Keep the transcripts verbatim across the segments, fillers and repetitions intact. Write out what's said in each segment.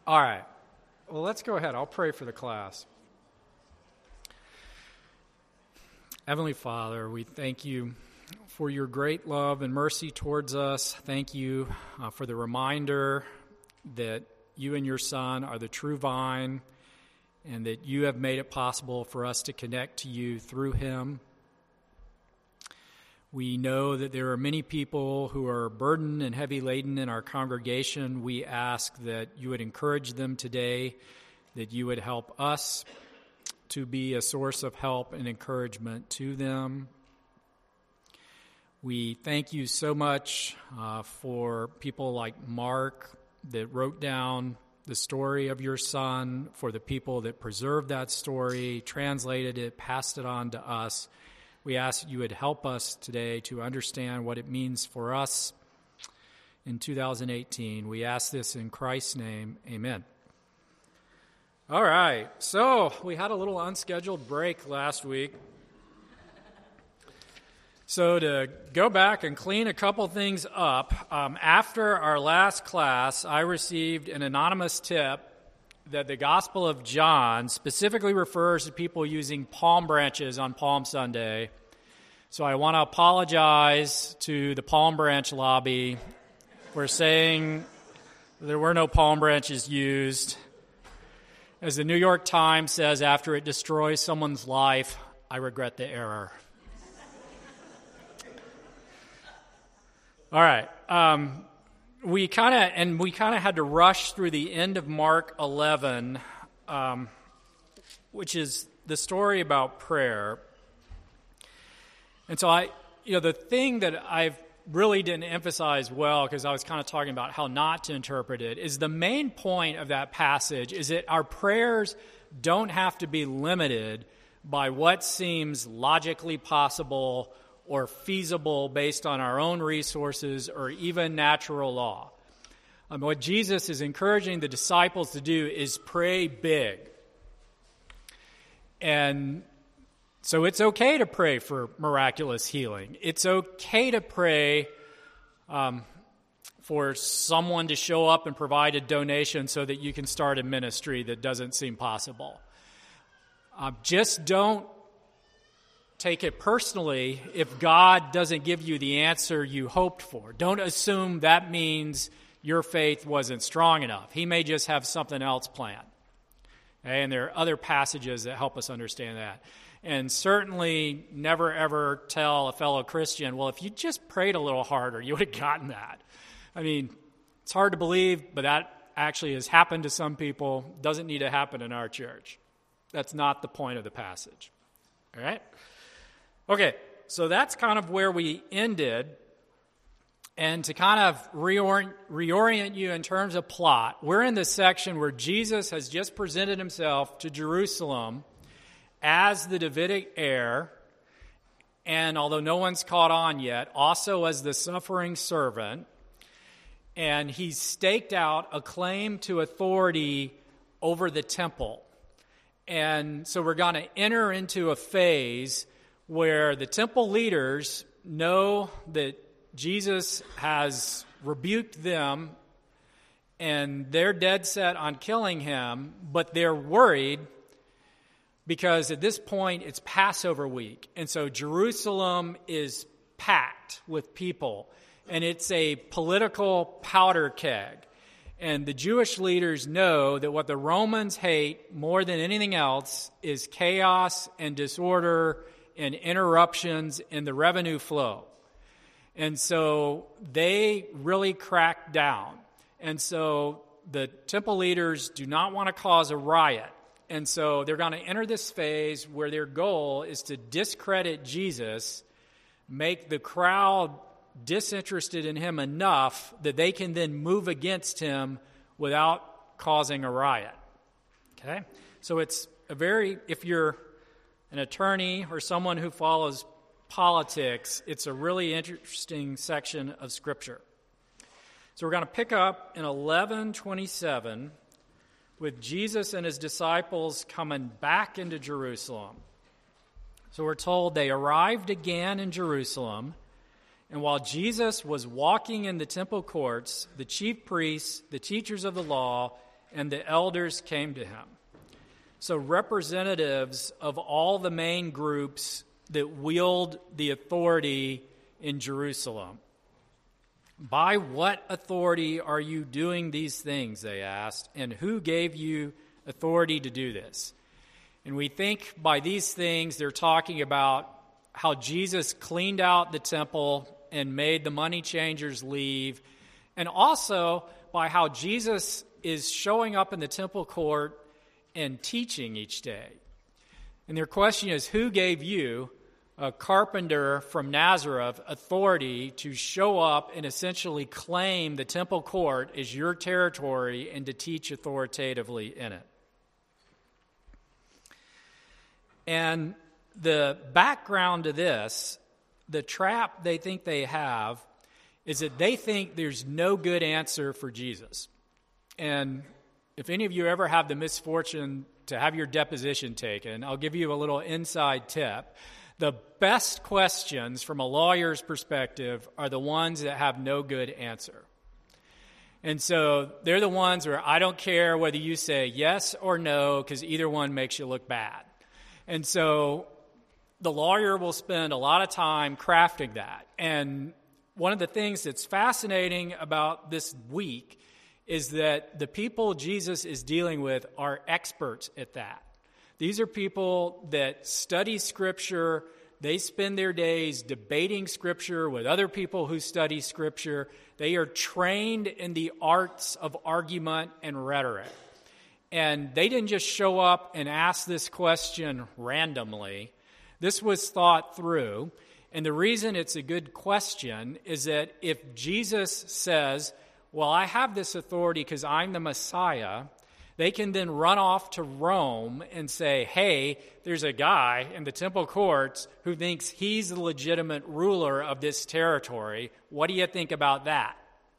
All right. Well, let's go ahead. I'll pray for the class. Heavenly Father, we thank you for your great love and mercy towards us. Thank you uh, for the reminder that you and your Son are the true vine and that you have made it possible for us to connect to you through him. We know that there are many people who are burdened and heavy laden in our congregation. We ask that you would encourage them today, that you would help us to be a source of help and encouragement to them. We thank you so much uh, for people like Mark that wrote down the story of your Son, for the people that preserved that story, translated it, passed it on to us. We ask that you would help us today to understand what it means for us in two thousand eighteen. We ask this in Christ's name. Amen. All right, so we had a little unscheduled break last week. So to go back and clean a couple things up, um, after our last class, I received an anonymous tip that the Gospel of John specifically refers to people using palm branches on Palm Sunday. So I want to apologize to the palm branch lobby for saying there were no palm branches used. As the New York Times says, after it destroys someone's life, I regret the error. All right. Um, we kind of and we kind of had to rush through the end of Mark eleven, um, which is the story about prayer. And so I, you know, the thing that I've really didn't emphasize well, because I was kind of talking about how not to interpret it, is the main point of that passage is that our prayers don't have to be limited by what seems logically possible or feasible based on our own resources or even natural law. Um, what Jesus is encouraging the disciples to do is pray big. And so it's okay to pray for miraculous healing. It's okay to pray um, for someone to show up and provide a donation so that you can start a ministry that doesn't seem possible. Uh, just don't take it personally if God doesn't give you the answer you hoped for. Don't assume that means your faith wasn't strong enough. He may just have something else planned. Okay? And there are other passages that help us understand that. And certainly never, ever tell a fellow Christian, well, if you just prayed a little harder, you would have gotten that. I mean, it's hard to believe, but that actually has happened to some people. Doesn't need to happen in our church. That's not the point of the passage. All right? Okay, so that's kind of where we ended. And to kind of reorient, reorient you in terms of plot, we're in the section where Jesus has just presented himself to Jerusalem as the Davidic heir, and although no one's caught on yet, also as the suffering servant, and he's staked out a claim to authority over the temple. And so we're going to enter into a phase where the temple leaders know that Jesus has rebuked them, and they're dead set on killing him, but they're worried because at this point, it's Passover week. And so Jerusalem is packed with people. And it's a political powder keg. And the Jewish leaders know that what the Romans hate more than anything else is chaos and disorder and interruptions in the revenue flow. And so they really crack down. And so the temple leaders do not want to cause a riot. And so they're going to enter this phase where their goal is to discredit Jesus, make the crowd disinterested in him enough that they can then move against him without causing a riot. Okay? So it's a very, if you're an attorney or someone who follows politics, it's a really interesting section of Scripture. So we're going to pick up in eleven twenty-seven with Jesus and his disciples coming back into Jerusalem. So we're told they arrived again in Jerusalem, and while Jesus was walking in the temple courts, the chief priests, the teachers of the law, and the elders came to him. So representatives of all the main groups that wield the authority in Jerusalem. By what authority are you doing these things, they asked, and who gave you authority to do this? And we think by these things they're talking about how Jesus cleaned out the temple and made the money changers leave, and also by how Jesus is showing up in the temple court and teaching each day. And their question is, who gave you, a carpenter from Nazareth, authority to show up and essentially claim the temple court as your territory and to teach authoritatively in it? And the background to this, the trap they think they have, is that they think there's no good answer for Jesus. And if any of you ever have the misfortune to have your deposition taken, I'll give you a little inside tip. The best questions from a lawyer's perspective are the ones that have no good answer. And so they're the ones where I don't care whether you say yes or no, because either one makes you look bad. And so the lawyer will spend a lot of time crafting that. And one of the things that's fascinating about this week is that the people Jesus is dealing with are experts at that. These are people that study Scripture. They spend their days debating Scripture with other people who study Scripture. They are trained in the arts of argument and rhetoric. And they didn't just show up and ask this question randomly. This was thought through. And the reason it's a good question is that if Jesus says, well, I have this authority because I'm the Messiah, they can then run off to Rome and say, hey, there's a guy in the temple courts who thinks he's the legitimate ruler of this territory. What do you think about that?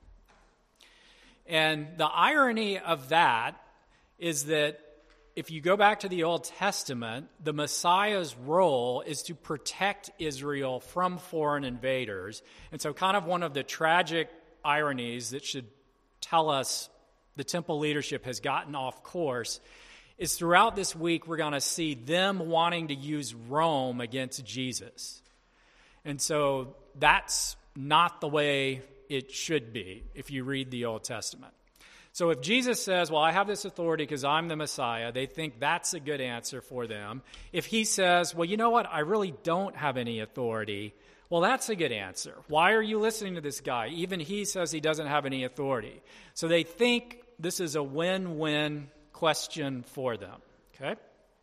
And the irony of that is that if you go back to the Old Testament, the Messiah's role is to protect Israel from foreign invaders. And so kind of one of the tragic ironies that should tell us the temple leadership has gotten off course is throughout this week we're going to see them wanting to use Rome against Jesus. And so that's not the way it should be if you read the Old Testament. So if Jesus says, well, I have this authority because I'm the Messiah, they think that's a good answer for them. If he says, well, you know what, I really don't have any authority, well, that's a good answer. Why are you listening to this guy? Even he says he doesn't have any authority. So they think this is a win-win question for them. Okay?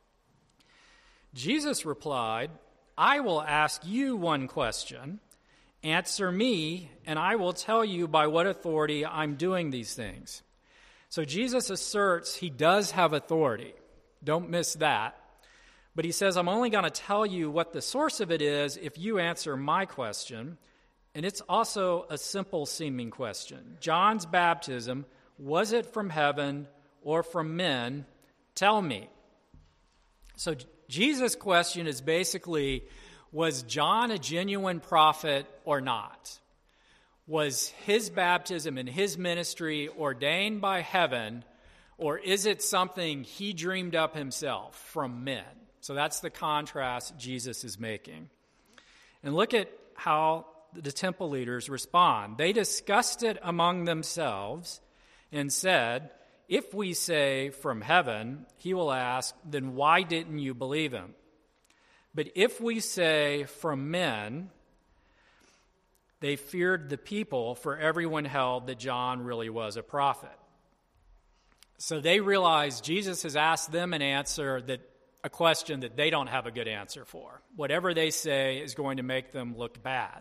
Jesus replied, I will ask you one question. Answer me, and I will tell you by what authority I'm doing these things. So Jesus asserts he does have authority. Don't miss that. But he says, I'm only going to tell you what the source of it is if you answer my question. And it's also a simple-seeming question. John's baptism, was it from heaven or from men? Tell me. So Jesus' question is basically, was John a genuine prophet or not? Was his baptism and his ministry ordained by heaven, or is it something he dreamed up himself from men? So that's the contrast Jesus is making. And look at how the temple leaders respond. They discussed it among themselves and said, if we say from heaven, he will ask, then why didn't you believe him? But if we say from men, they feared the people, for everyone held that John really was a prophet. So they realized Jesus has asked them an answer that a question that they don't have a good answer for. Whatever they say is going to make them look bad.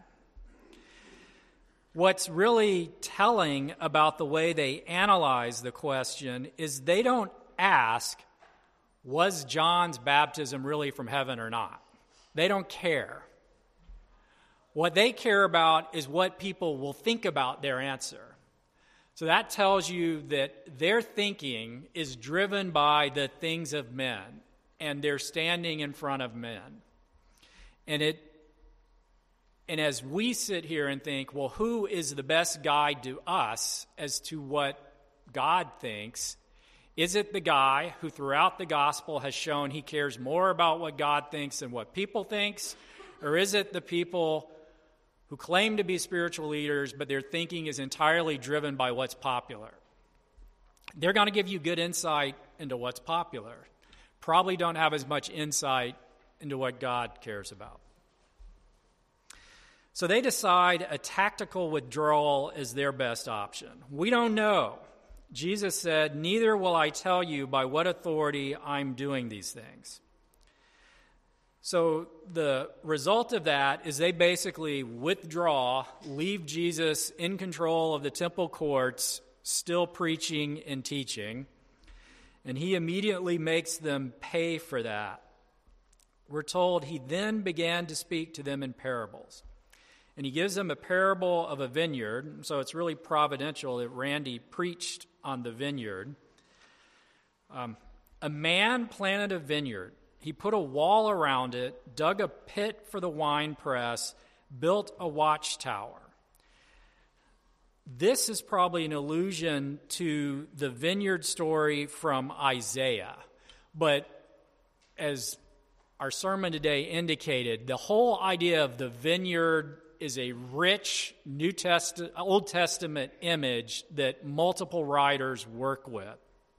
What's really telling about the way they analyze the question is they don't ask, was John's baptism really from heaven or not? They don't care. What they care about is what people will think about their answer. So that tells you that their thinking is driven by the things of men, and they're standing in front of men. And it And as we sit here and think, well, who is the best guide to us as to what God thinks? Is it the guy who throughout the gospel has shown he cares more about what God thinks than what people thinks? Or is it the people who claim to be spiritual leaders, but their thinking is entirely driven by what's popular? They're going to give you good insight into what's popular. Probably don't have as much insight into what God cares about. So they decide a tactical withdrawal is their best option. We don't know. Jesus said, "Neither will I tell you by what authority I'm doing these things." So the result of that is they basically withdraw, leave Jesus in control of the temple courts, still preaching and teaching, and he immediately makes them pay for that. We're told he then began to speak to them in parables. And he gives them a parable of a vineyard, so it's really providential that Randy preached on the vineyard. Um, a man planted a vineyard. He put a wall around it, dug a pit for the wine press, built a watchtower. This is probably an allusion to the vineyard story from Isaiah. But as our sermon today indicated, the whole idea of the vineyard is a rich New Testament, Old Testament image that multiple writers work with.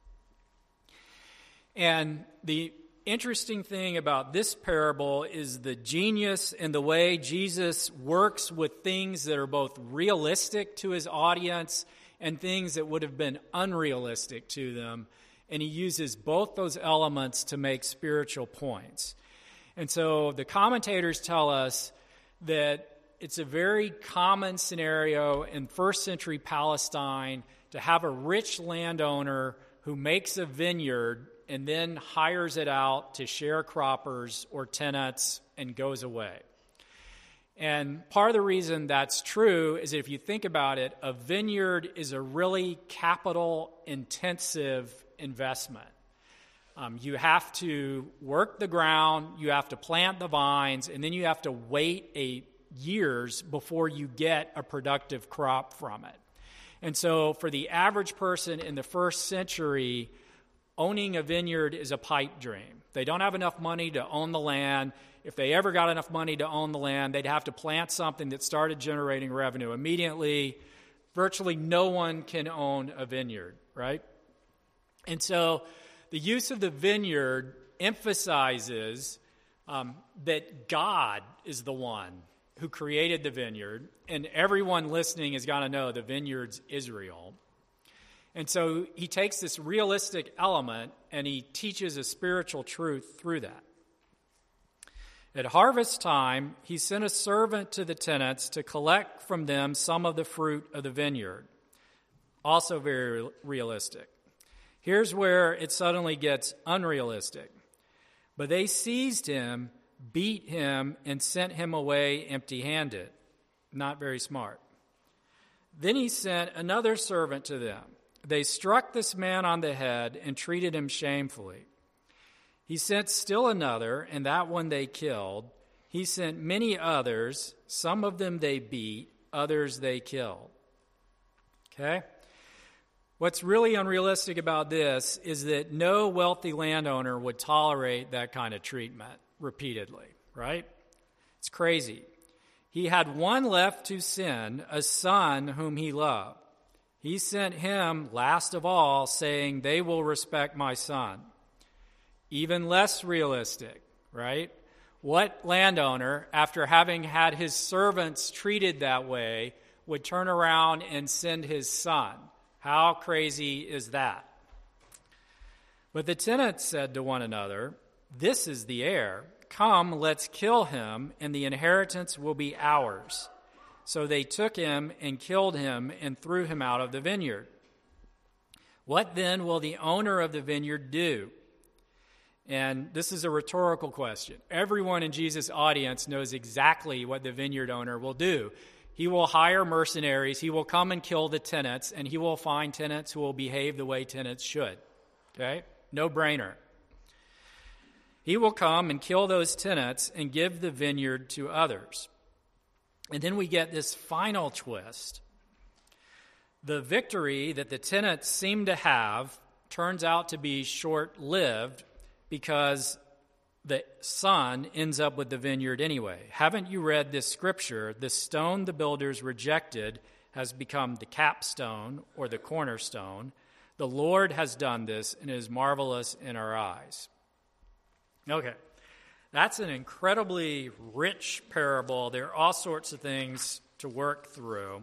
And the interesting thing about this parable is the genius in the way Jesus works with things that are both realistic to his audience and things that would have been unrealistic to them. And he uses both those elements to make spiritual points. And so the commentators tell us that it's a very common scenario in first century Palestine to have a rich landowner who makes a vineyard and then hires it out to sharecroppers or tenants and goes away. And part of the reason that's true is if you think about it, a vineyard is a really capital-intensive investment. Um, you have to work the ground, you have to plant the vines, and then you have to wait a years before you get a productive crop from it. And so for the average person in the first century, owning a vineyard is a pipe dream. They don't have enough money to own the land. If they ever got enough money to own the land, they'd have to plant something that started generating revenue immediately. Virtually no one can own a vineyard, right? And so the use of the vineyard emphasizes um, that God is the one who created the vineyard, and everyone listening has got to know the vineyard's Israel. And so he takes this realistic element and he teaches a spiritual truth through that. At harvest time, he sent a servant to the tenants to collect from them some of the fruit of the vineyard. Also very realistic. Here's where it suddenly gets unrealistic. But they seized him, beat him, and sent him away empty-handed. Not very smart. Then he sent another servant to them. They struck this man on the head and treated him shamefully. He sent still another, and that one they killed. He sent many others. Some of them they beat, others they killed. Okay? What's really unrealistic about this is that no wealthy landowner would tolerate that kind of treatment repeatedly, right? It's crazy. He had one left to sin, a son whom he loved. He sent him last of all, saying, "They will respect my son." Even less realistic, right? What landowner, after having had his servants treated that way, would turn around and send his son? How crazy is that? But the tenants said to one another, "This is the heir. Come, let's kill him, and the inheritance will be ours." So they took him and killed him and threw him out of the vineyard. What then will the owner of the vineyard do? And this is a rhetorical question. Everyone in Jesus' audience knows exactly what the vineyard owner will do. He will hire mercenaries, he will come and kill the tenants, and he will find tenants who will behave the way tenants should. Okay? No brainer. He will come and kill those tenants and give the vineyard to others. And then we get this final twist. The victory that the tenants seem to have turns out to be short-lived because the son ends up with the vineyard anyway. Haven't you read this scripture? The stone the builders rejected has become the capstone or the cornerstone. The Lord has done this, and it is marvelous in our eyes. Okay, that's an incredibly rich parable. There are all sorts of things to work through.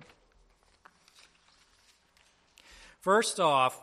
First off,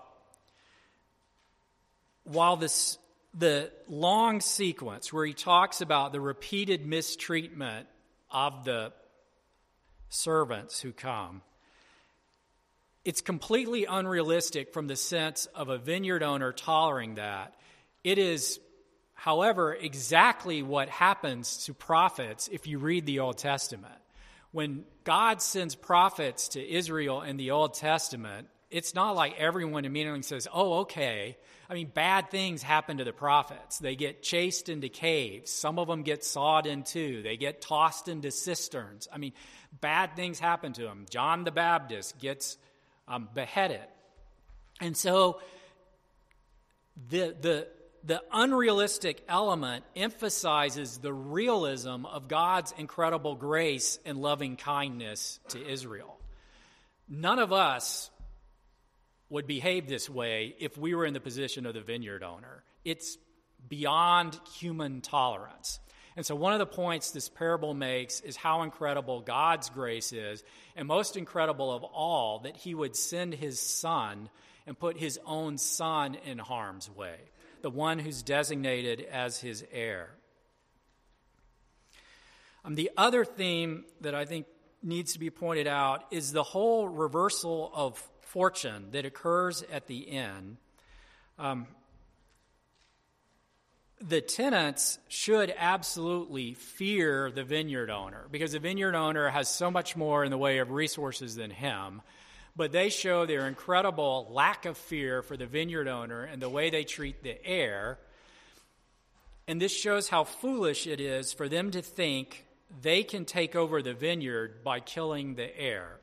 while this the long sequence where he talks about the repeated mistreatment of the servants who come, it's completely unrealistic from the sense of a vineyard owner tolerating that. It is, however, exactly what happens to prophets if you read the Old Testament. When God sends prophets to Israel in the Old Testament, it's not like everyone immediately says, oh, okay. I mean, bad things happen to the prophets. They get chased into caves. Some of them get sawed in two. They get tossed into cisterns. I mean, bad things happen to them. John the Baptist gets um, beheaded. And so the, the, the unrealistic element emphasizes the realism of God's incredible grace and loving kindness to Israel. None of us would behave this way if we were in the position of the vineyard owner. It's beyond human tolerance. And so one of the points this parable makes is how incredible God's grace is, and most incredible of all, that he would send his son and put his own son in harm's way, the one who's designated as his heir. Um, the other theme that I think needs to be pointed out is the whole reversal of fortune that occurs at the end. Um, the tenants should absolutely fear the vineyard owner because the vineyard owner has so much more in the way of resources than him, but they show their incredible lack of fear for the vineyard owner and the way they treat the heir. And this shows how foolish it is for them to think they can take over the vineyard by killing the heir.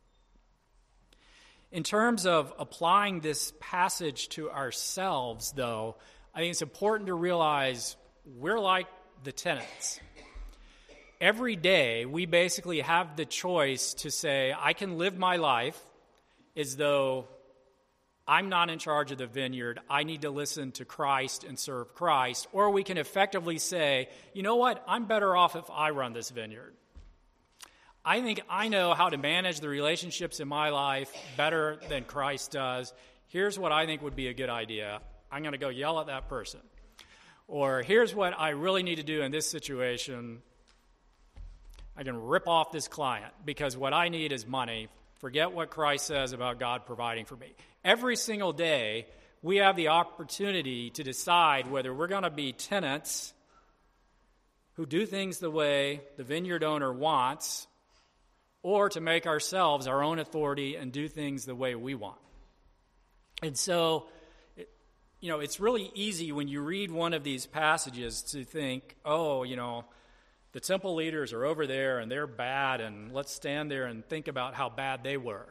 In terms of applying this passage to ourselves, though, I think it's important to realize we're like the tenants. Every day, we basically have the choice to say, I can live my life as though I'm not in charge of the vineyard. I need to listen to Christ and serve Christ. Or we can effectively say, you know what? I'm better off if I run this vineyard. I think I know how to manage the relationships in my life better than Christ does. Here's what I think would be a good idea. I'm going to go yell at that person. Or here's what I really need to do in this situation. I can rip off this client because what I need is money. Forget what Christ says about God providing for me. Every single day, we have the opportunity to decide whether we're going to be tenants who do things the way the vineyard owner wants, or to make ourselves our own authority and do things the way we want. And so, it, you know, it's really easy when you read one of these passages to think, oh, you know, the temple leaders are over there and they're bad, and let's stand there and think about how bad they were.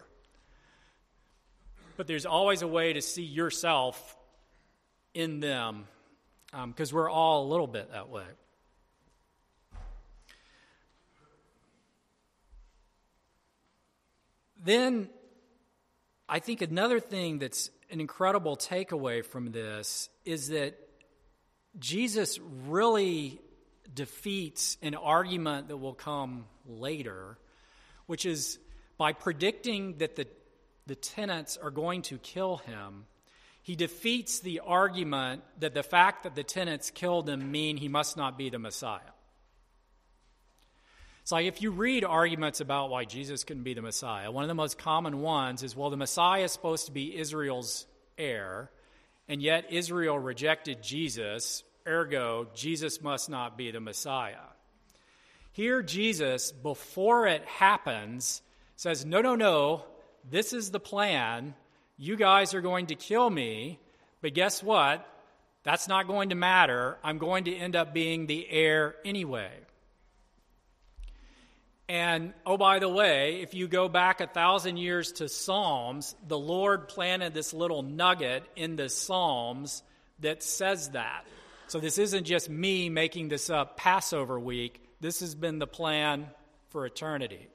But there's always a way to see yourself in them, because um, we're all a little bit that way. Then I think another thing that's an incredible takeaway from this is that Jesus really defeats an argument that will come later, which is by predicting that the, the tenants are going to kill him, he defeats the argument that the fact that the tenants killed him mean he must not be the Messiah. It's like if you read arguments about why Jesus couldn't be the Messiah, one of the most common ones is, well, the Messiah is supposed to be Israel's heir, and yet Israel rejected Jesus, ergo, Jesus must not be the Messiah. Here, Jesus, before it happens, says, no, no, no, this is the plan. You guys are going to kill me, but guess what? That's not going to matter. I'm going to end up being the heir anyway. And, oh, by the way, if you go back a thousand years to Psalms, the Lord planted this little nugget in the Psalms that says that. So this isn't just me making this up Passover week. This has been the plan for eternity.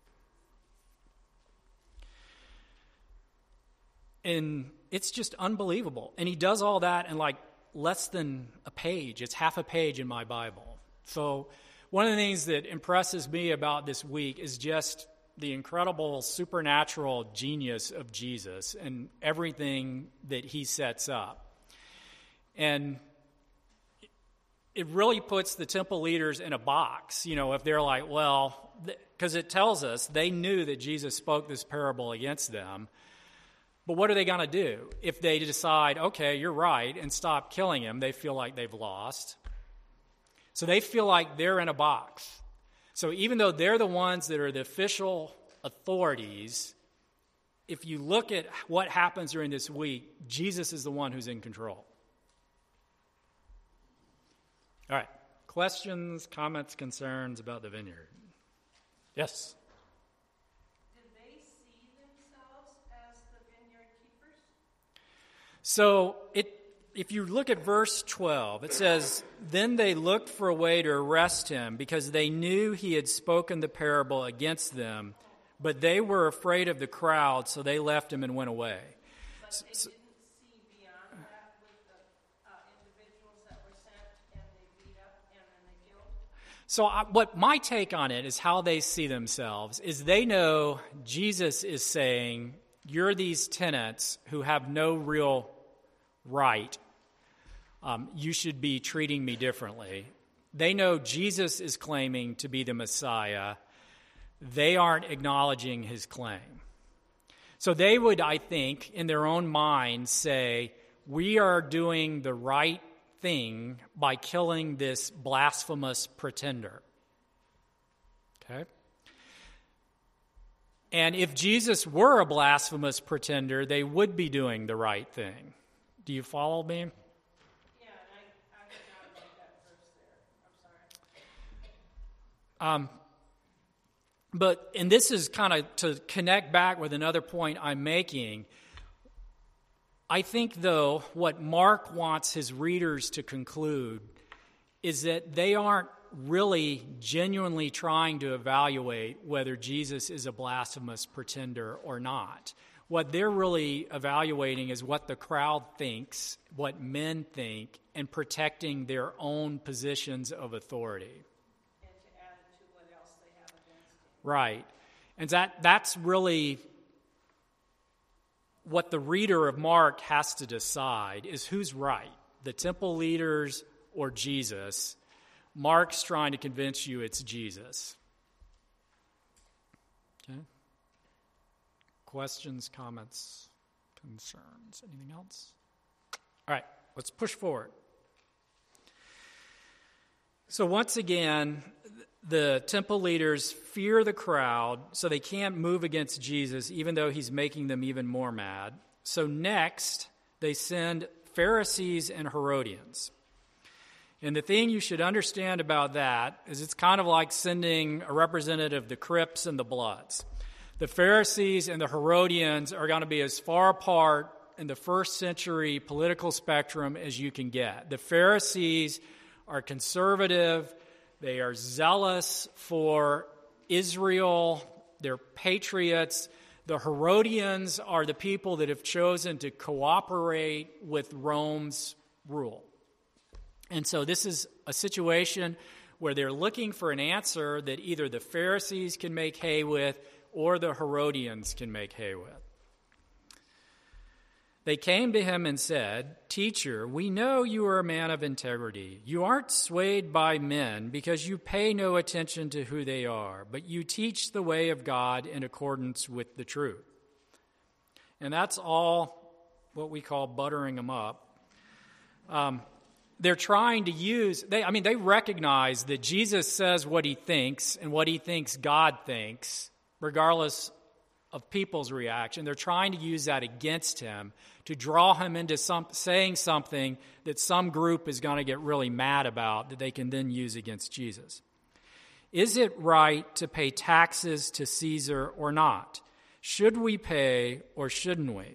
And it's just unbelievable. And he does all that in like less than a page. It's half a page in my Bible. So one of the things that impresses me about this week is just the incredible supernatural genius of Jesus and everything that he sets up. And it really puts the temple leaders in a box, you know, if they're like, well, because it tells us they knew that Jesus spoke this parable against them. But what are they going to do? If they decide, okay, you're right, and stop killing him, they feel like they've lost. So they feel like they're in a box. So even though they're the ones that are the official authorities, if you look at what happens during this week, Jesus is the one who's in control. All right. Questions, comments, concerns about the vineyard? Yes? Did they see themselves as the vineyard keepers? So it, if you look at verse twelve, it says, "Then they looked for a way to arrest him because they knew he had spoken the parable against them, but they were afraid of the crowd, so they left him and went away." But they So, didn't see beyond that with the uh, individuals that were sent and they beat up and then they killed? So I, what my take on it is how they see themselves is they know Jesus is saying, you're these tenants who have no real right. Um, you should be treating me differently. They know Jesus is claiming to be the Messiah. They aren't acknowledging his claim. So they would, I think, in their own minds say, we are doing the right thing by killing this blasphemous pretender. Okay? And if Jesus were a blasphemous pretender, they would be doing the right thing. Do you follow me? Yeah, and I, I forgot about that verse there. I'm sorry. Um, but, and this is kind of to connect back with another point I'm making. I think, though, what Mark wants his readers to conclude is that they aren't really genuinely trying to evaluate whether Jesus is a blasphemous pretender or not. What they're really evaluating is what the crowd thinks, what men think, and protecting their own positions of authority. And to add to what else they have against him. Right. And that that's really what the reader of Mark has to decide is who's right, the temple leaders or Jesus. Mark's trying to convince you it's Jesus. Okay. Questions, comments, concerns, anything else? All right, let's push forward. So once again, the temple leaders fear the crowd, so they can't move against Jesus, even though he's making them even more mad. So next, they send Pharisees and Herodians. And the thing you should understand about that is it's kind of like sending a representative of the Crips and the Bloods. The Pharisees and the Herodians are going to be as far apart in the first century political spectrum as you can get. The Pharisees are conservative. They are zealous for Israel. They're patriots. The Herodians are the people that have chosen to cooperate with Rome's rule. And so this is a situation where they're looking for an answer that either the Pharisees can make hay with or the Herodians can make hay with. They came to him and said, "Teacher, we know you are a man of integrity. You aren't swayed by men because you pay no attention to who they are, but you teach the way of God in accordance with the truth." And that's all what we call buttering them up. Um, they're trying to use, they, I mean, they recognize that Jesus says what he thinks and what he thinks God thinks, regardless of people's reaction. They're trying to use that against him to draw him into some, saying something that some group is going to get really mad about that they can then use against Jesus. Is it right to pay taxes to Caesar or not? Should we pay or shouldn't we?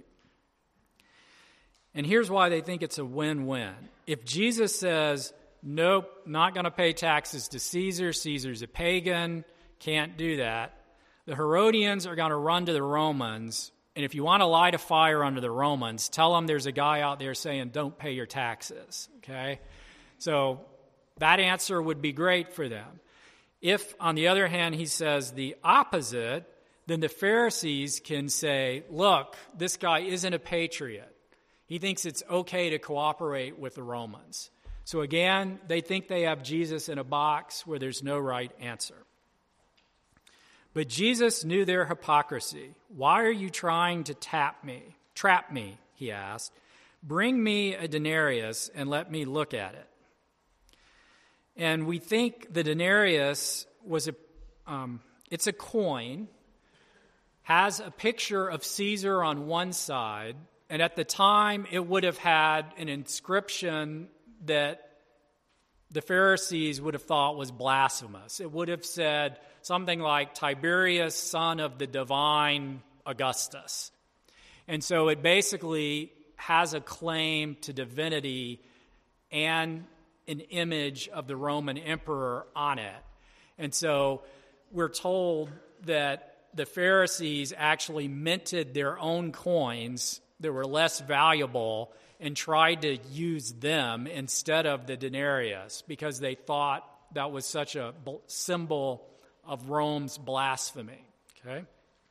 And here's why they think it's a win-win. If Jesus says, nope, not going to pay taxes to Caesar, Caesar's a pagan, can't do that, the Herodians are going to run to the Romans, and if you want to light a fire under the Romans, tell them there's a guy out there saying, don't pay your taxes, okay? So that answer would be great for them. If, on the other hand, he says the opposite, then the Pharisees can say, look, this guy isn't a patriot. He thinks it's okay to cooperate with the Romans. So again, they think they have Jesus in a box where there's no right answer. But Jesus knew their hypocrisy. Why are you trying to tap me, trap me, he asked. Bring me a denarius and let me look at it. And we think the denarius was a, um, it's a coin, has a picture of Caesar on one side, and at the time it would have had an inscription that the Pharisees would have thought was blasphemous. It would have said something like Tiberius, son of the divine Augustus. And so it basically has a claim to divinity and an image of the Roman emperor on it. And so we're told that the Pharisees actually minted their own coins that were less valuable and tried to use them instead of the denarius because they thought that was such a symbol of Rome's blasphemy. Okay?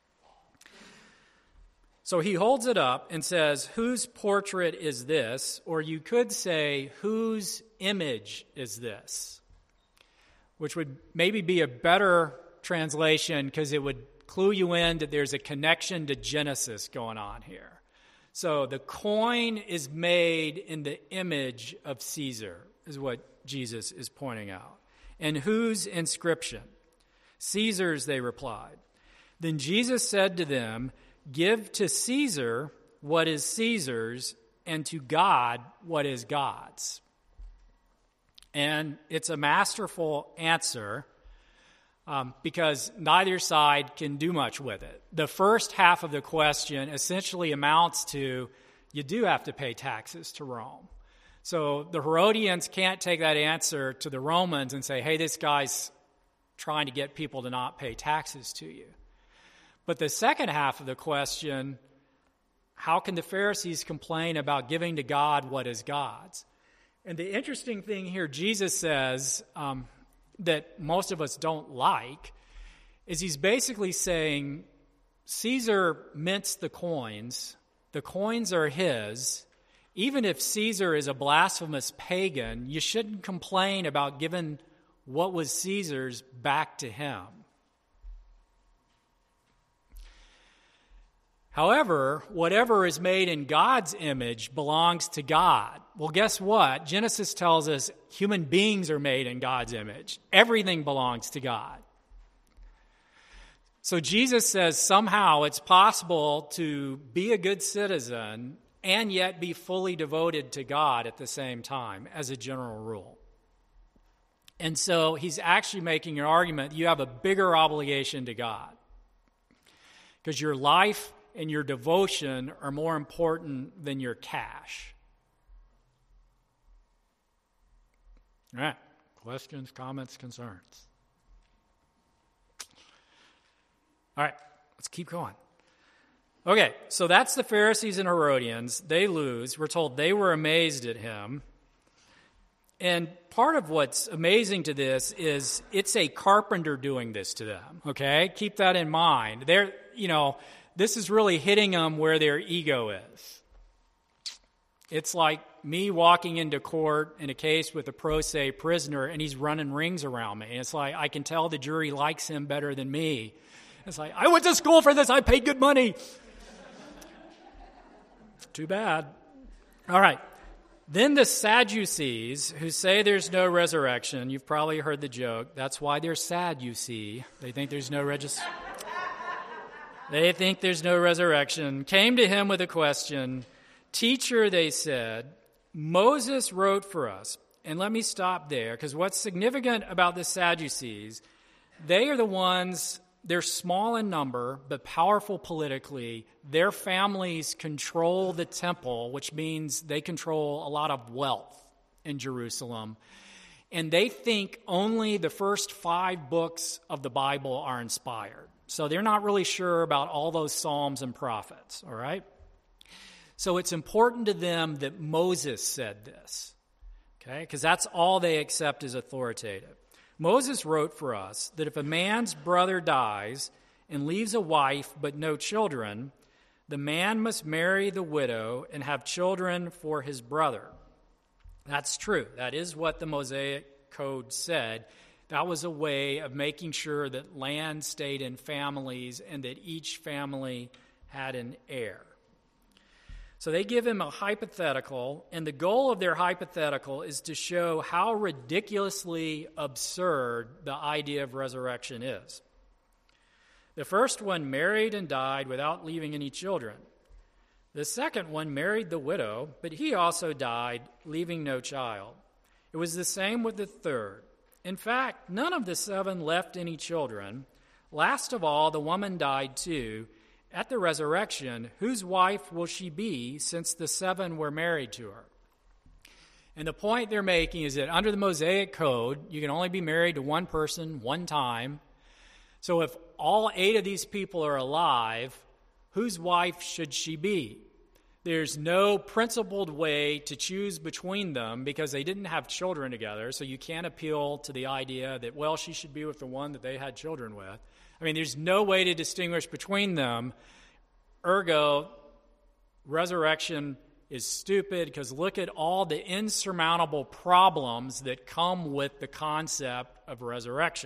So he holds it up and says, whose portrait is this? Or you could say, whose image is this? Which would maybe be a better translation because it would clue you in that there's a connection to Genesis going on here. So the coin is made in the image of Caesar, is what Jesus is pointing out. And whose inscription? Caesar's, they replied. Then Jesus said to them, give to Caesar what is Caesar's, and to God what is God's. And it's a masterful answer um, because neither side can do much with it. The first half of the question essentially amounts to you do have to pay taxes to Rome. So the Herodians can't take that answer to the Romans and say, hey, this guy's trying to get people to not pay taxes to you. But the second half of the question, how can the Pharisees complain about giving to God what is God's? And the interesting thing here, Jesus says um, that most of us don't like, is he's basically saying Caesar mints the coins, the coins are his. Even if Caesar is a blasphemous pagan, you shouldn't complain about giving what was Caesar's back to him. However, whatever is made in God's image belongs to God. Well, guess what? Genesis tells us human beings are made in God's image. Everything belongs to God. So Jesus says somehow it's possible to be a good citizen and yet be fully devoted to God at the same time, as a general rule. And so he's actually making an argument you have a bigger obligation to God because your life and your devotion are more important than your cash. All right. Questions, comments, concerns? All right. Let's keep going. Okay. So that's the Pharisees and Herodians. They lose. We're told they were amazed at him. And part of what's amazing to this is it's a carpenter doing this to them. Okay. Keep that in mind. They're, you know, this is really hitting them where their ego is. It's like me walking into court in a case with a pro se prisoner and he's running rings around me. And it's like, I can tell the jury likes him better than me. It's like, I went to school for this. I paid good money. Too bad. All right. Then the Sadducees, who say there's no resurrection, you've probably heard the joke. That's why they're sad, you see. They think there's no resurrection. They think there's no resurrection, came to him with a question. Teacher, they said, Moses wrote for us. And let me stop there, because what's significant about the Sadducees They are the ones, they're small in number, but powerful politically. Their families control the temple, which means they control a lot of wealth in Jerusalem. And they think only the first five books of the Bible are inspired. So they're not really sure about all those Psalms and prophets, all right? So it's important to them that Moses said this, okay? Because that's all they accept as authoritative. Moses wrote for us that if a man's brother dies and leaves a wife but no children, the man must marry the widow and have children for his brother. That's true. That is what the Mosaic Code said. That was a way of making sure that land stayed in families and that each family had an heir. So they give him a hypothetical, and the goal of their hypothetical is to show how ridiculously absurd the idea of resurrection is. The first one married and died without leaving any children. The second one married the widow, but he also died, leaving no child. It was the same with the third. In fact, none of the seven left any children. Last of all, the woman died too. At the resurrection, whose wife will she be, since the seven were married to her? And the point they're making is that under the Mosaic Code, you can only be married to one person one time. So if all eight of these people are alive, whose wife should she be? There's no principled way to choose between them because they didn't have children together, so you can't appeal to the idea that, well, she should be with the one that they had children with. I mean, there's no way to distinguish between them. Ergo, resurrection is stupid because look at all the insurmountable problems that come with the concept of resurrection.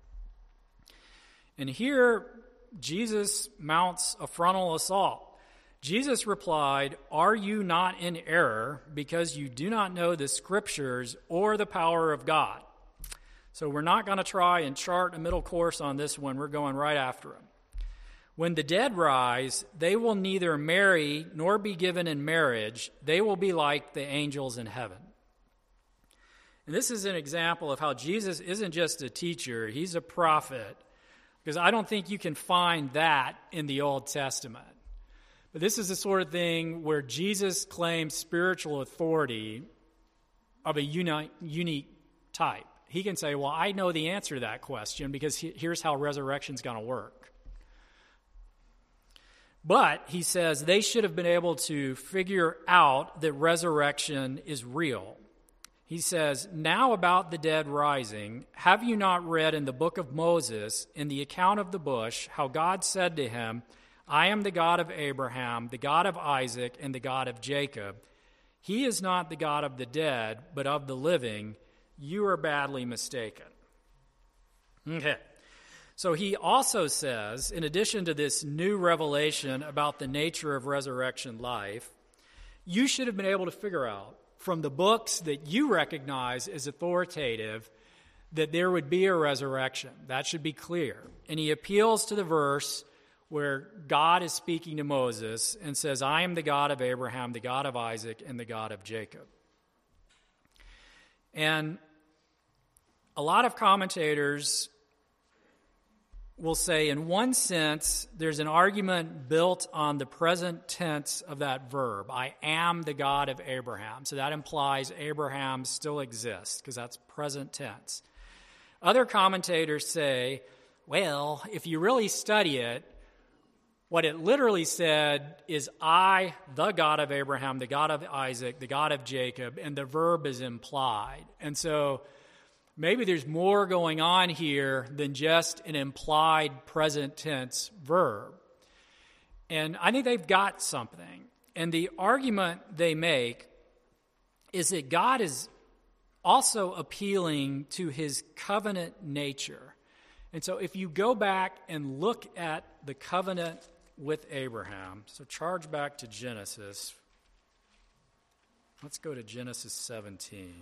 And here, Jesus mounts a frontal assault. Jesus replied, "Are you not in error because you do not know the Scriptures or the power of God?" So we're not going to try and chart a middle course on this one. We're going right after him. When the dead rise, they will neither marry nor be given in marriage. They will be like the angels in heaven. And this is an example of how Jesus isn't just a teacher, he's a prophet. Because I don't think you can find that in the Old Testament. But this is the sort of thing where Jesus claims spiritual authority of a uni- unique type. He can say, well, I know the answer to that question because he, here's how resurrection is going to work. But he says they should have been able to figure out that resurrection is real. He says, now about the dead rising, have you not read in the book of Moses, in the account of the bush, how God said to him, I am the God of Abraham, the God of Isaac, and the God of Jacob. He is not the God of the dead, but of the living. You are badly mistaken. Okay. So he also says, in addition to this new revelation about the nature of resurrection life, you should have been able to figure out from the books that you recognize as authoritative that there would be a resurrection. That should be clear. And he appeals to the verse where God is speaking to Moses and says, I am the God of Abraham, the God of Isaac, and the God of Jacob. And a lot of commentators will say, in one sense, there's an argument built on the present tense of that verb. I am the God of Abraham. So that implies Abraham still exists, because that's present tense. Other commentators say, well, if you really study it, what it literally said is, I, the God of Abraham, the God of Isaac, the God of Jacob, and the verb is implied. And so maybe there's more going on here than just an implied present tense verb. And I think they've got something. And the argument they make is that God is also appealing to his covenant nature. And so if you go back and look at the covenant with Abraham, so charge back to Genesis. Let's go to Genesis seventeen.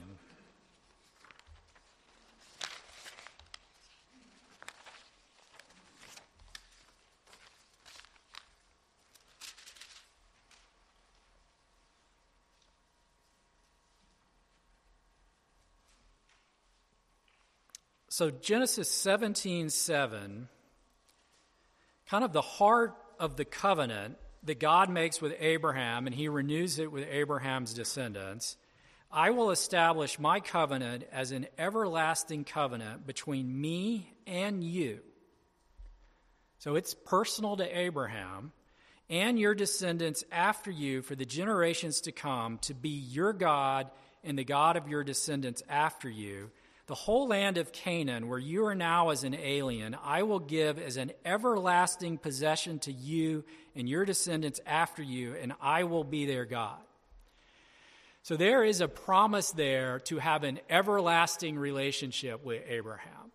So Genesis seventeen seven, kind of the heart of the covenant that God makes with Abraham, and he renews it with Abraham's descendants. I will establish my covenant as an everlasting covenant between me and you. So it's personal to Abraham and your descendants after you for the generations to come, to be your God and the God of your descendants after you. The whole land of Canaan, where you are now as an alien, I will give as an everlasting possession to you and your descendants after you, and I will be their God. So there is a promise there to have an everlasting relationship with Abraham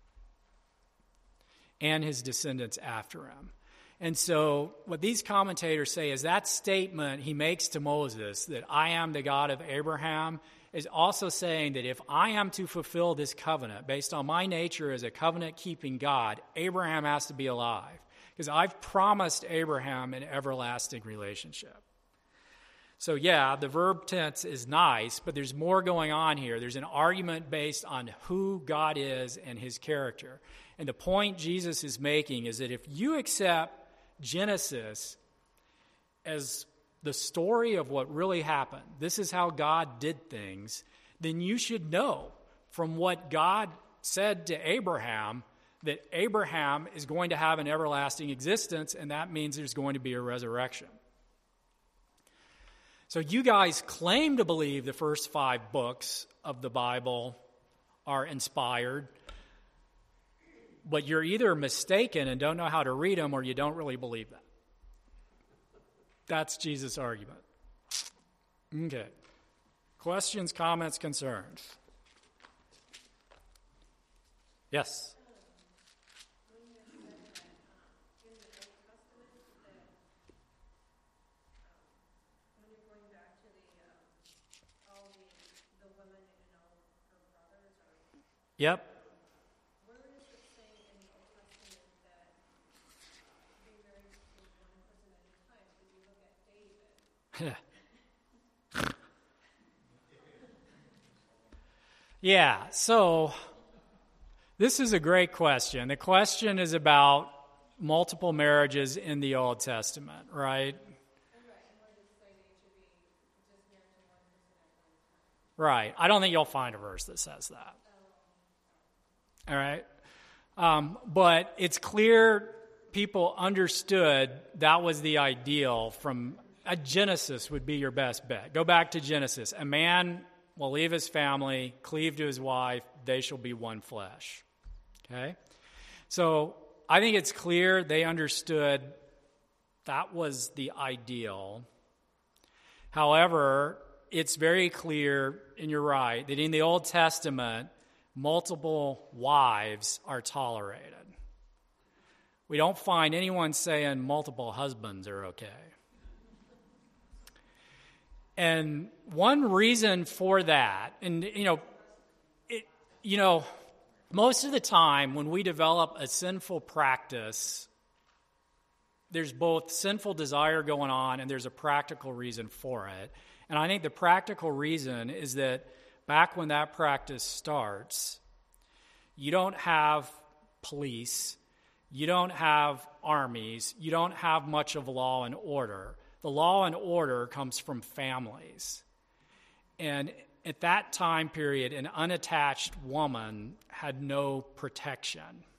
and his descendants after him. And so what these commentators say is that statement he makes to Moses, that I am the God of Abraham, is also saying that if I am to fulfill this covenant, based on my nature as a covenant-keeping God, Abraham has to be alive, because I've promised Abraham an everlasting relationship. So yeah, the verb tense is nice, but there's more going on here. There's an argument based on who God is and his character. And the point Jesus is making is that if you accept Genesis as the story of what really happened, this is how God did things, then you should know from what God said to Abraham that Abraham is going to have an everlasting existence, and that means there's going to be a resurrection. So you guys claim to believe the first five books of the Bible are inspired, but you're either mistaken and don't know how to read them, or you don't really believe that. That's Jesus' argument. Okay. Questions, comments, concerns? Yes? Yep. Where does it say in the Old Testament that be married to one person at a time? If you look at David. Yeah, so this is a great question. The question is about multiple marriages in the Old Testament, right? Right. I don't think you'll find a verse that says that. All right? Um, but it's clear people understood that was the ideal from a Genesis would be your best bet. Go back to Genesis. A man will leave his family, cleave to his wife, they shall be one flesh. Okay? So I think it's clear they understood that was the ideal. However, it's very clear, and you're right, that in the Old Testament, multiple wives are tolerated. We don't find anyone saying multiple husbands are okay. And one reason for that, and you know, it, you know, most of the time when we develop a sinful practice, there's both sinful desire going on and there's a practical reason for it. And I think the practical reason is that back when that practice starts, you don't have police, you don't have armies, you don't have much of law and order. The law and order comes from families. And at that time period, an unattached woman had no protection.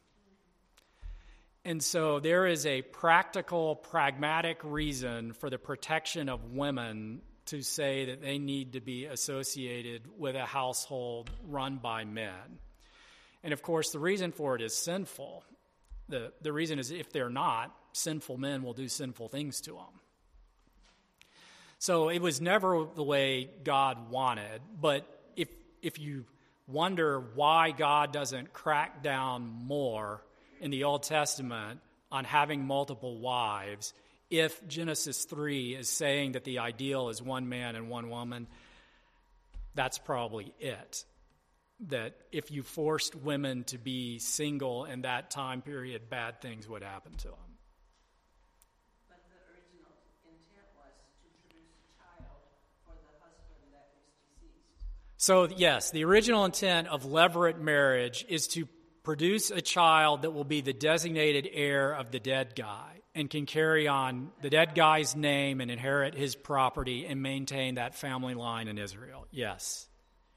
And so there is a practical, pragmatic reason for the protection of women to say that they need to be associated with a household run by men. And of course, the reason for it is sinful. The, the reason is if they're not, sinful men will do sinful things to them. So it was never the way God wanted. But if if you wonder why God doesn't crack down more in the Old Testament on having multiple wives, if Genesis three is saying that the ideal is one man and one woman, that's probably it. That if you forced women to be single in that time period, bad things would happen to them. But the original intent was to produce a child for the husband that was deceased. So, yes, the original intent of levirate marriage is to produce a child that will be the designated heir of the dead guy and can carry on the dead guy's name and inherit his property and maintain that family line in Israel. Yes.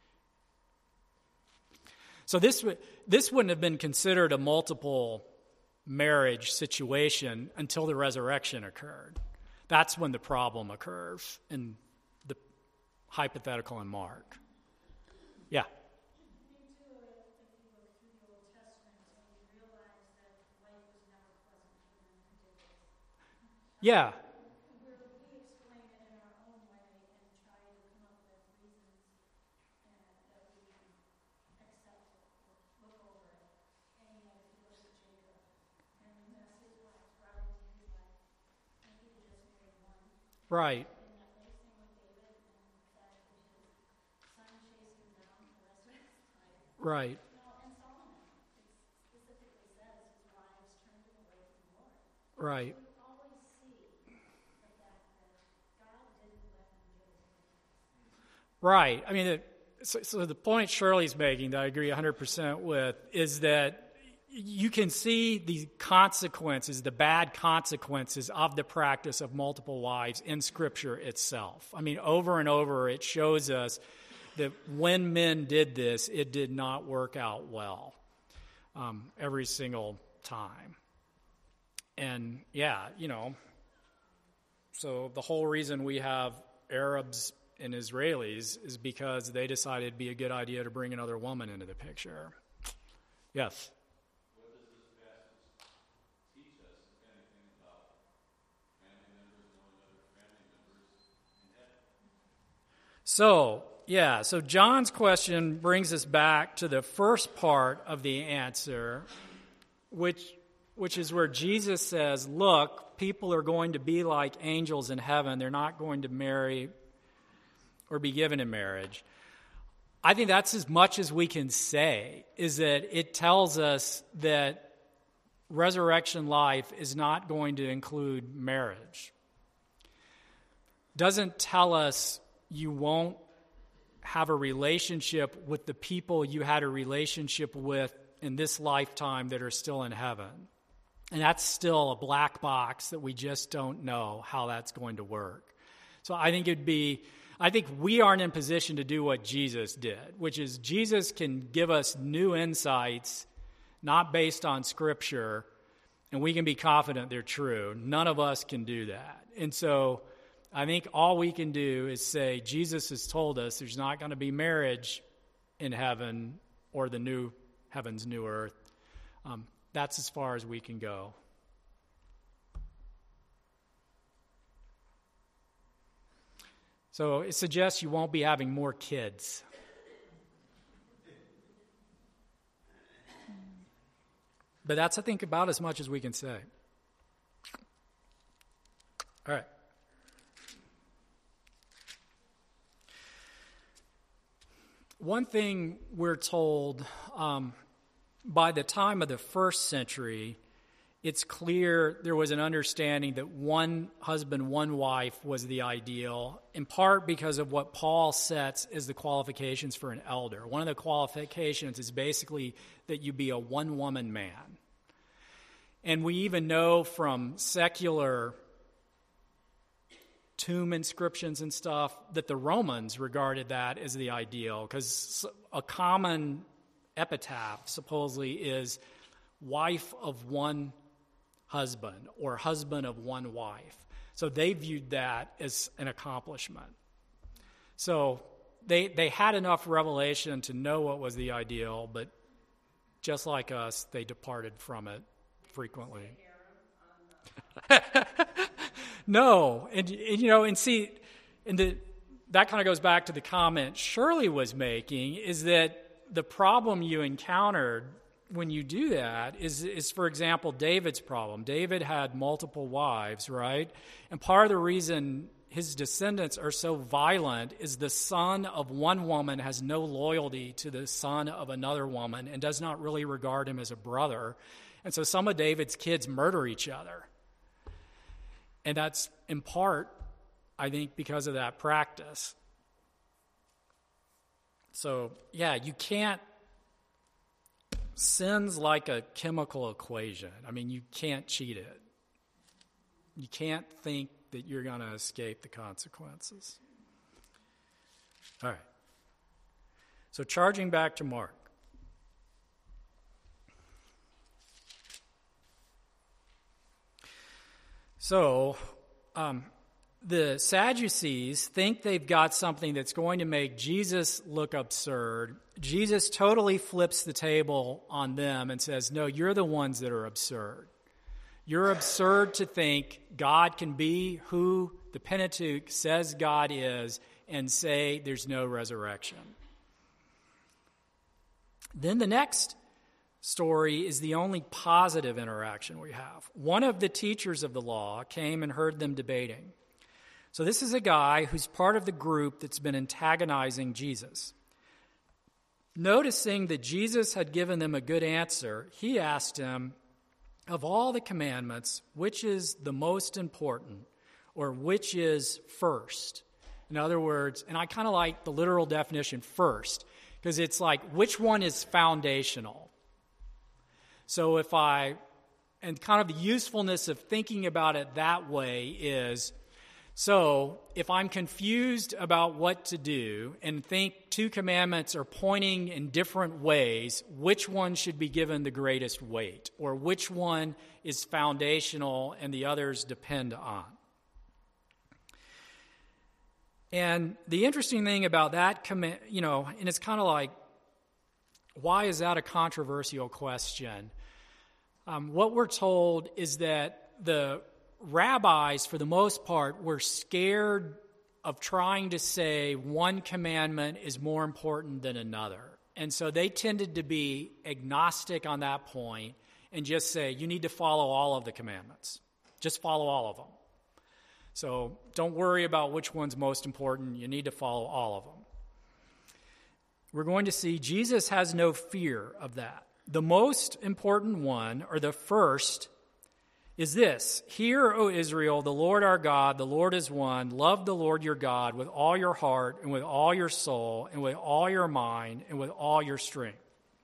So this this wouldn't have been considered a multiple marriage situation until the resurrection occurred. That's when the problem occurs in the hypothetical in Mark. Yeah. Yeah. Right. Right. Right. Right. I mean, it, so, so the point Shirley's making that I agree one hundred percent with is that you can see the consequences, the bad consequences of the practice of multiple wives in Scripture itself. I mean, over and over it shows us that when men did this, it did not work out well um, every single time. And yeah, you know, so the whole reason we have Arabs and Israelis is because they decided it'd be a good idea to bring another woman into the picture. Yes? What does this passage teach us, if anything, about family members knowing other family members in heaven? So, yeah, so John's question brings us back to the first part of the answer, which which is where Jesus says, look, people are going to be like angels in heaven. They're not going to marry or be given in marriage. I think that's as much as we can say, is that it tells us that resurrection life is not going to include marriage. Doesn't tell us you won't have a relationship with the people you had a relationship with in this lifetime that are still in heaven. And that's still a black box that we just don't know how that's going to work. So I think it'd be, I think we aren't in position to do what Jesus did, which is Jesus can give us new insights, not based on Scripture, and we can be confident they're true. None of us can do that. And so I think all we can do is say, Jesus has told us there's not going to be marriage in heaven or the new heavens, new earth. Um, that's as far as we can go. So it suggests you won't be having more kids. But that's, I think, about as much as we can say. All right. One thing we're told, um, by the time of the first century, it's clear there was an understanding that one husband, one wife was the ideal, in part because of what Paul sets as the qualifications for an elder. One of the qualifications is basically that you be a one-woman man. And we even know from secular tomb inscriptions and stuff that the Romans regarded that as the ideal, because a common epitaph supposedly is wife of one husband or husband of one wife. So they viewed that as an accomplishment. So they they had enough revelation to know what was the ideal, but just like us, they departed from it frequently. No, and, and you know, and see, and the, that kind of goes back to the comment Shirley was making, is that the problem you encountered when you do that is, is, for example, David's problem. David had multiple wives, right? And part of the reason his descendants are so violent is the son of one woman has no loyalty to the son of another woman and does not really regard him as a brother. And so some of David's kids murder each other. And that's in part, I think, because of that practice. So, yeah, you can't, sin's like a chemical equation. I mean, you can't cheat it. You can't think that you're going to escape the consequences. All right. So charging back to Mark. So, um, the Sadducees think they've got something that's going to make Jesus look absurd. Jesus totally flips the table on them and says, no, you're the ones that are absurd. You're absurd to think God can be who the Pentateuch says God is and say there's no resurrection. Then the next story is the only positive interaction we have. One of the teachers of the law came and heard them debating. So this is a guy who's part of the group that's been antagonizing Jesus. Noticing that Jesus had given them a good answer, he asked him, of all the commandments, which is the most important, or which is first? In other words, and I kind of like the literal definition first, because it's like, which one is foundational? So if I, and kind of the usefulness of thinking about it that way is, so if I'm confused about what to do and think two commandments are pointing in different ways, which one should be given the greatest weight? Or which one is foundational and the others depend on? And the interesting thing about that, command, you know, and it's kind of like, why is that a controversial question? Um, what we're told is that the rabbis, for the most part, were scared of trying to say one commandment is more important than another. And so they tended to be agnostic on that point and just say, you need to follow all of the commandments. Just follow all of them. So don't worry about which one's most important. You need to follow all of them. We're going to see Jesus has no fear of that. The most important one, or the first, is this: Hear, O Israel, the Lord our God, the Lord is one. Love the Lord your God with all your heart and with all your soul and with all your mind and with all your strength.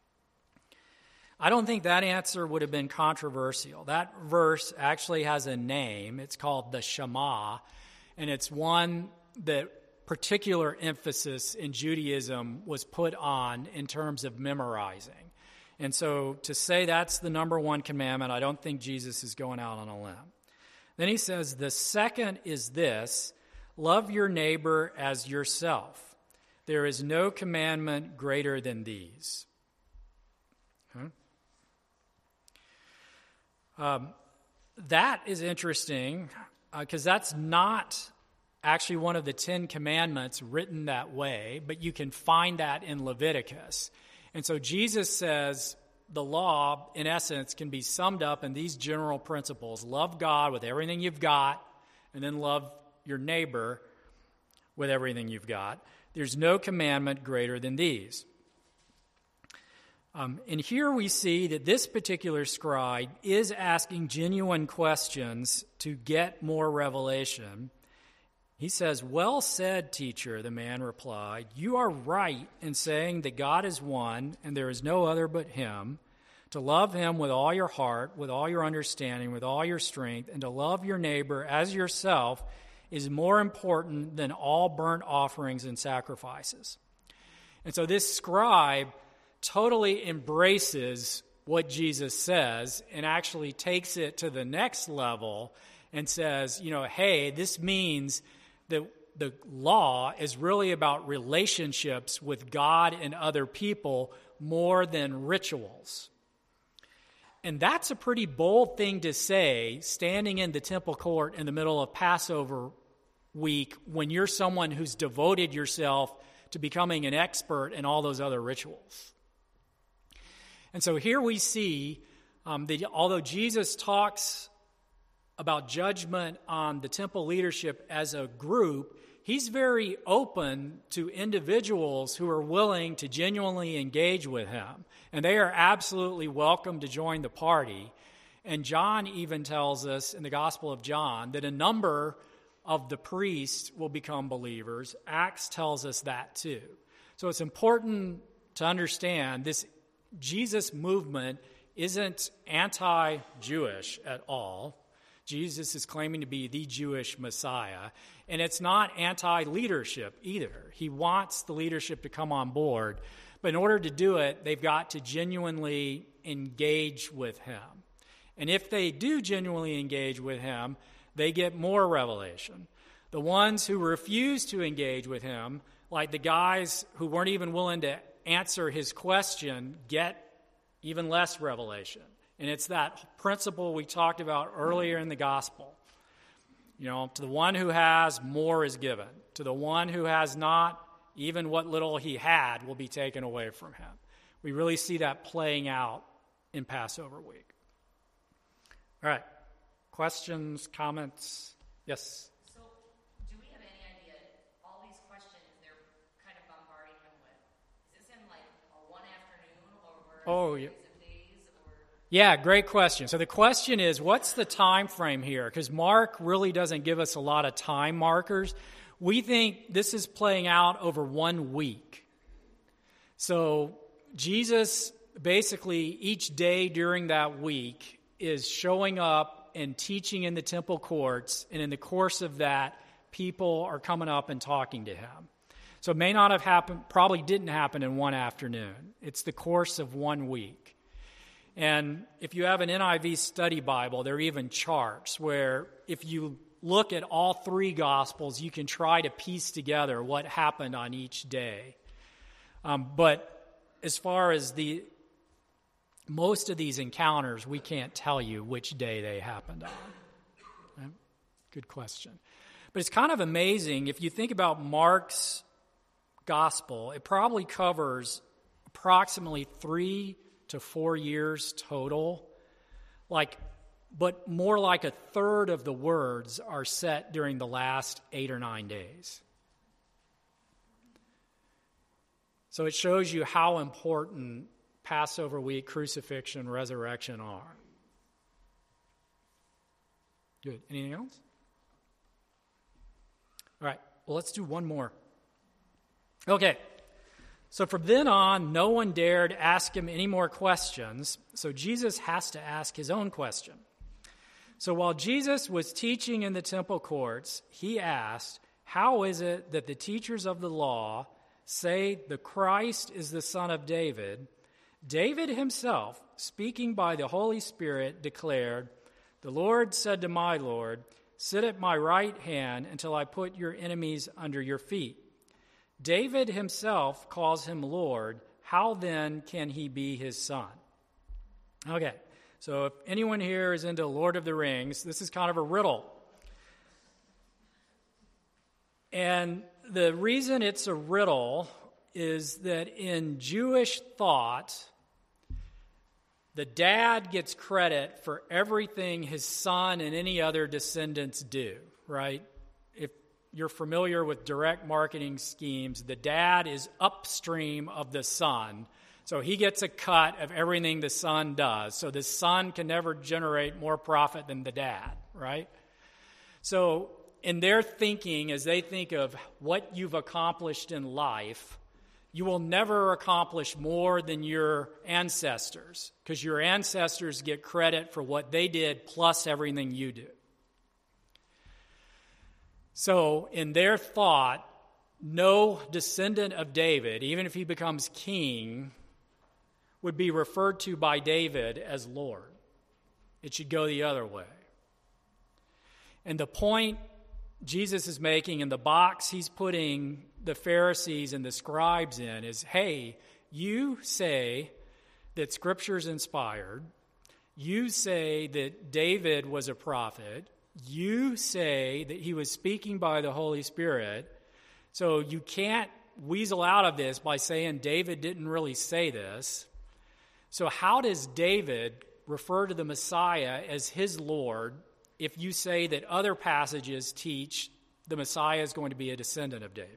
I don't think that answer would have been controversial. That verse actually has a name. It's called the Shema, and it's one that particular emphasis in Judaism was put on in terms of memorizing. And so to say that's the number one commandment, I don't think Jesus is going out on a limb. Then he says, the second is this: love your neighbor as yourself. There is no commandment greater than these. Huh? Um, that is interesting because uh, that's not actually one of the Ten Commandments written that way, but you can find that in Leviticus. And so Jesus says the law, in essence, can be summed up in these general principles. Love God with everything you've got, and then love your neighbor with everything you've got. There's no commandment greater than these. Um, and here we see that this particular scribe is asking genuine questions to get more revelation. He says, well said, teacher, the man replied. You are right in saying that God is one and there is no other but him. To love him with all your heart, with all your understanding, with all your strength, and to love your neighbor as yourself is more important than all burnt offerings and sacrifices. And so this scribe totally embraces what Jesus says and actually takes it to the next level and says, you know, hey, this means that the law is really about relationships with God and other people more than rituals. And that's a pretty bold thing to say, standing in the temple court in the middle of Passover week when you're someone who's devoted yourself to becoming an expert in all those other rituals. And so here we see um, that although Jesus talks about judgment on the temple leadership as a group, he's very open to individuals who are willing to genuinely engage with him. And they are absolutely welcome to join the party. And John even tells us in the Gospel of John that a number of the priests will become believers. Acts tells us that too. So it's important to understand this Jesus movement isn't anti-Jewish at all. Jesus is claiming to be the Jewish Messiah, and it's not anti-leadership either. He wants the leadership to come on board, but in order to do it, they've got to genuinely engage with him. And if they do genuinely engage with him, they get more revelation. The ones who refuse to engage with him, like the guys who weren't even willing to answer his question, get even less revelation. And it's that principle we talked about earlier in the gospel. You know, to the one who has, more is given. To the one who has not, even what little he had will be taken away from him. We really see that playing out in Passover week. All right. Questions, comments? Yes? So, do we have any idea, all these questions they're kind of bombarding him with, is this in like a one afternoon or Oh, a yeah. series of days? Or? Yeah, great question. So the question is, what's the time frame here? Because Mark really doesn't give us a lot of time markers. We think this is playing out over one week. So Jesus, basically, each day during that week is showing up and teaching in the temple courts, and in the course of that, people are coming up and talking to him. So it may not have happened, probably didn't happen in one afternoon. It's the course of one week. And if you have an N I V study Bible, there are even charts where if you look at all three Gospels, you can try to piece together what happened on each day. Um, but as far as the most of these encounters, we can't tell you which day they happened on. Right? Good question. But it's kind of amazing. If you think about Mark's gospel, it probably covers approximately three to four years total. Like, but more like a third of the words are set during the last eight or nine days. So it shows you how important Passover week, crucifixion, resurrection are. Good. Anything else? All right. Well, let's do one more. Okay. So from then on, no one dared ask him any more questions, so Jesus has to ask his own question. So while Jesus was teaching in the temple courts, he asked, "How is it that the teachers of the law say the Christ is the son of David? David himself, speaking by the Holy Spirit, declared, 'The Lord said to my Lord, sit at my right hand until I put your enemies under your feet.' David himself calls him Lord. How then can he be his son?" Okay, so if anyone here is into Lord of the Rings, this is kind of a riddle. And the reason it's a riddle is that in Jewish thought, the dad gets credit for everything his son and any other descendants do, right? If you're familiar with direct marketing schemes, the dad is upstream of the son, so he gets a cut of everything the son does. So the son can never generate more profit than the dad, right? So in their thinking, as they think of what you've accomplished in life, you will never accomplish more than your ancestors, because your ancestors get credit for what they did plus everything you do. So in their thought, no descendant of David, even if he becomes king, would be referred to by David as Lord. It should go the other way. And the point Jesus is making in the box he's putting the Pharisees and the scribes in is, hey, you say that Scripture's inspired. You say that David was a prophet. You say that he was speaking by the Holy Spirit. So you can't weasel out of this by saying David didn't really say this. So how does David refer to the Messiah as his Lord if you say that other passages teach the Messiah is going to be a descendant of David?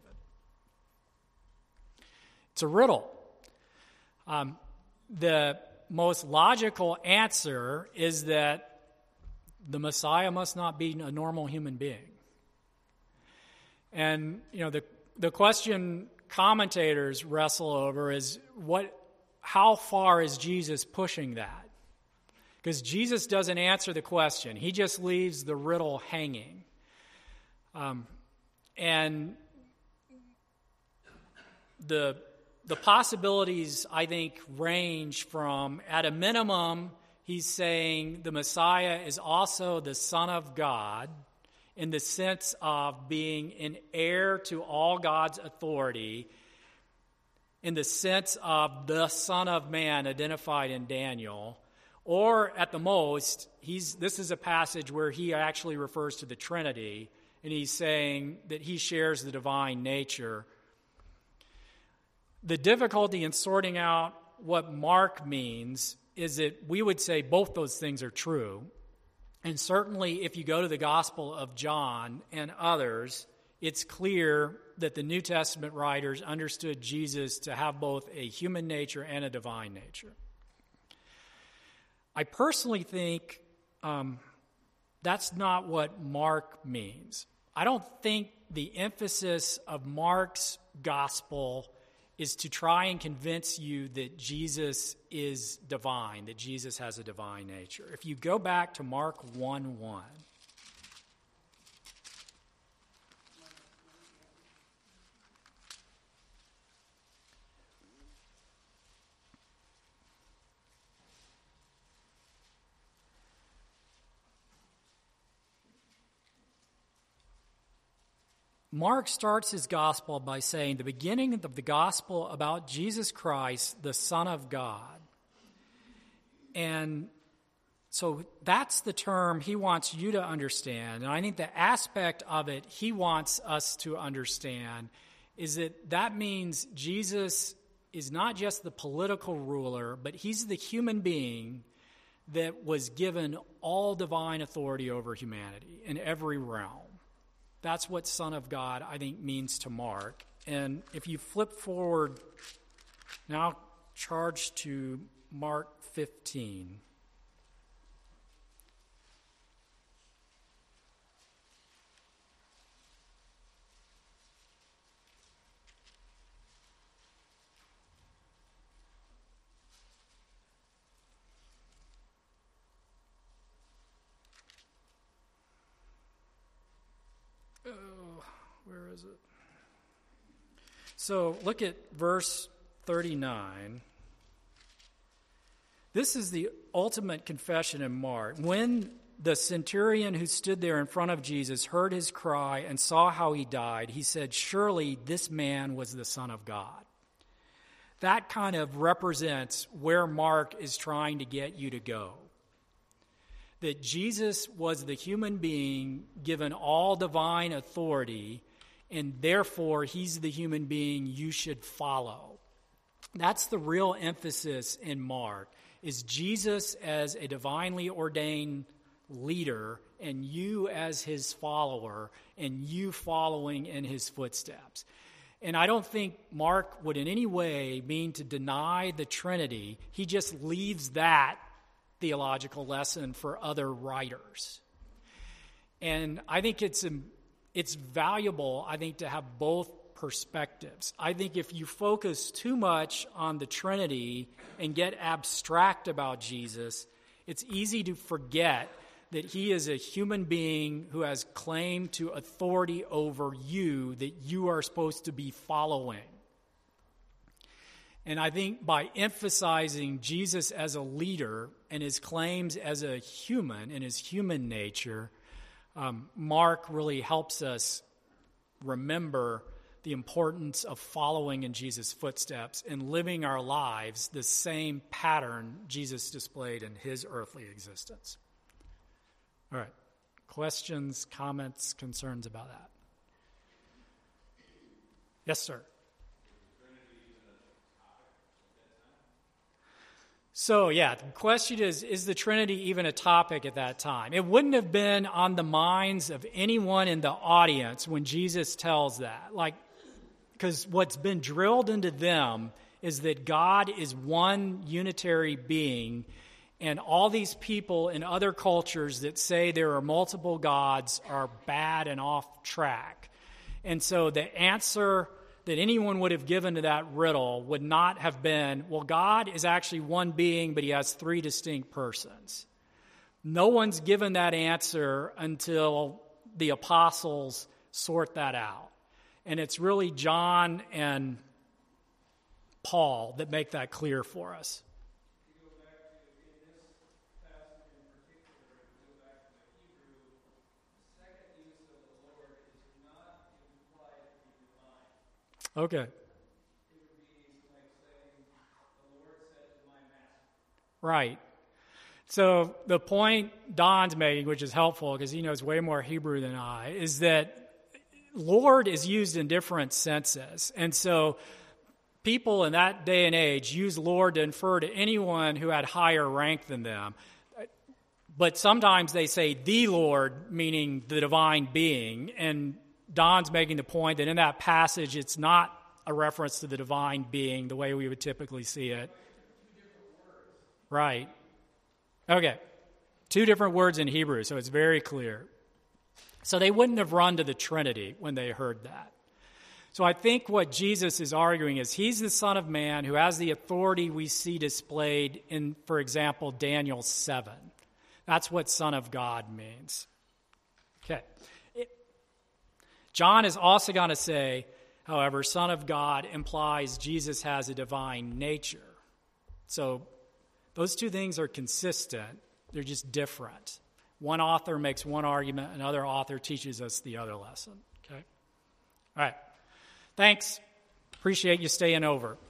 It's a riddle. Um, the most logical answer is that the Messiah must not be a normal human being. And, you know, the, the question commentators wrestle over is what, how far is Jesus pushing that? Because Jesus doesn't answer the question. He just leaves the riddle hanging. Um, and the the possibilities, I think, range from, at a minimum, he's saying the Messiah is also the Son of God in the sense of being an heir to all God's authority, in the sense of the Son of Man identified in Daniel. Or at the most, he's this is a passage where he actually refers to the Trinity, and he's saying that he shares the divine nature. The difficulty in sorting out what Mark means is that we would say both those things are true. And certainly if you go to the Gospel of John and others, it's clear that the New Testament writers understood Jesus to have both a human nature and a divine nature. I personally think um, that's not what Mark means. I don't think the emphasis of Mark's gospel is to try and convince you that Jesus is divine, that Jesus has a divine nature. If you go back to Mark one one, Mark starts his gospel by saying the beginning of the gospel about Jesus Christ, the Son of God. And so that's the term he wants you to understand. And I think the aspect of it he wants us to understand is that that means Jesus is not just the political ruler, but he's the human being that was given all divine authority over humanity in every realm. That's what Son of God, I think, means to Mark. And if you flip forward, now charge to Mark fifteen. Oh, where is it? So look at verse thirty-nine. This is the ultimate confession in Mark. When the centurion who stood there in front of Jesus heard his cry and saw how he died, he said, "Surely this man was the Son of God." That kind of represents where Mark is trying to get you to go. That Jesus was the human being given all divine authority, and therefore he's the human being you should follow. That's the real emphasis in Mark, is Jesus as a divinely ordained leader and you as his follower and you following in his footsteps. And I don't think Mark would in any way mean to deny the Trinity. He just leaves that theological lesson for other writers. And I think it's it's valuable, I think, to have both perspectives. I think if you focus too much on the Trinity and get abstract about Jesus, it's easy to forget that he is a human being who has claim to authority over you that you are supposed to be following. And I think by emphasizing Jesus as a leader and his claims as a human and his human nature, um, Mark really helps us remember the importance of following in Jesus' footsteps and living our lives the same pattern Jesus displayed in his earthly existence. All right. Questions, comments, concerns about that? Yes, sir. So, yeah, the question is, is the Trinity even a topic at that time? It wouldn't have been on the minds of anyone in the audience when Jesus tells that. Like, because what's been drilled into them is that God is one unitary being, and all these people in other cultures that say there are multiple gods are bad and off track. And so the answer that anyone would have given to that riddle would not have been, well, God is actually one being, but he has three distinct persons. No one's given that answer until the apostles sort that out. And it's really John and Paul that make that clear for us. Okay. Right. So the point Don's making, which is helpful because he knows way more Hebrew than I, is that Lord is used in different senses. And so people in that day and age use Lord to infer to anyone who had higher rank than them. But sometimes they say the Lord, meaning the divine being, and Don's making the point that in that passage, it's not a reference to the divine being the way we would typically see it. Right. Okay. Two different words in Hebrew, so it's very clear. So they wouldn't have run to the Trinity when they heard that. So I think what Jesus is arguing is he's the Son of Man who has the authority we see displayed in, for example, Daniel seven. That's what Son of God means. Okay. John is also going to say, however, Son of God implies Jesus has a divine nature. So those two things are consistent. They're just different. One author makes one argument, another author teaches us the other lesson. Okay? All right. Thanks. Appreciate you staying over.